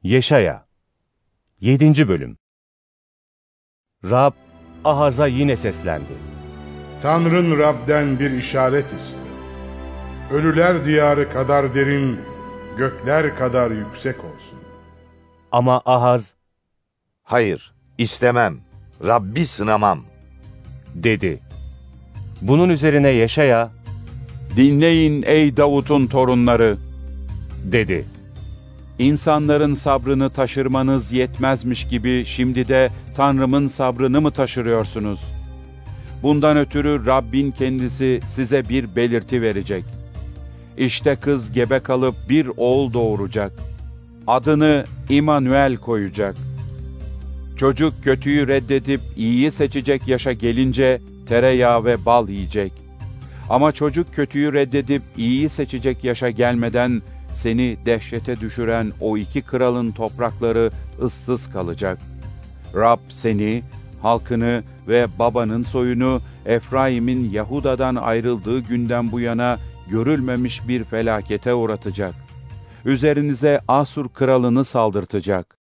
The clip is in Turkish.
Yeşaya 7. Bölüm. Rab, Ahaz'a yine seslendi. Tanrın Rab'den bir işaret iste. Ölüler diyarı kadar derin, gökler kadar yüksek olsun. Ama Ahaz, "Hayır, istemem, Rabbi sınamam," dedi. Bunun üzerine Yeşaya, "Dinleyin ey Davut'un torunları," dedi. "İnsanların sabrını taşırmanız yetmezmiş gibi şimdi de Tanrım'ın sabrını mı taşırıyorsunuz? Bundan ötürü Rabbin kendisi size bir belirti verecek. İşte kız gebe kalıp bir oğul doğuracak. Adını İmmanuel koyacak. Çocuk kötüyü reddedip iyiyi seçecek yaşa gelince tereyağı ve bal yiyecek. Ama çocuk kötüyü reddedip iyiyi seçecek yaşa gelmeden seni dehşete düşüren o iki kralın toprakları ıssız kalacak. Rab seni, halkını ve babanın soyunu Efraim'in Yahuda'dan ayrıldığı günden bu yana görülmemiş bir felakete uğratacak. Üzerinize Asur kralını saldırtacak.